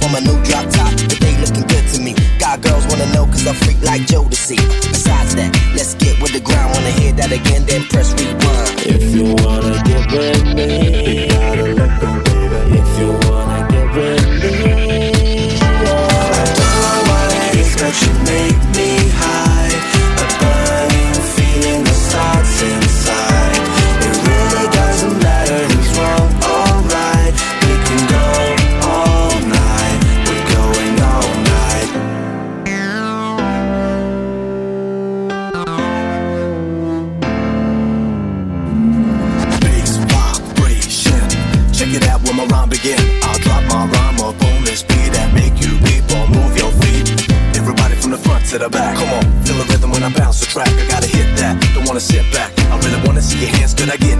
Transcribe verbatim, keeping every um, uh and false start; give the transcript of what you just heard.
on my new drop top, but they looking good to me. God girls wanna know cause I freak like Jodeci. Besides that, let's get with the ground. Wanna hear that again, then press rewind. If you wanna get with me, you gotta let go, baby. If you wanna get with me, yeah. I don't know what it is, but you make me high. A burning feeling that starts inside. It really doesn't matter who's wrong or right. We can go all night. We're going all night. Bass vibration. Check it out when my rhyme begin. I'll drop my rhyme up on this beat and make you people move your feet. Everybody from the front to the back. Come on, feel the rhythm when I bounce the track. I gotta hit that. Don't wanna sit back. I really wanna see your hands. Could I get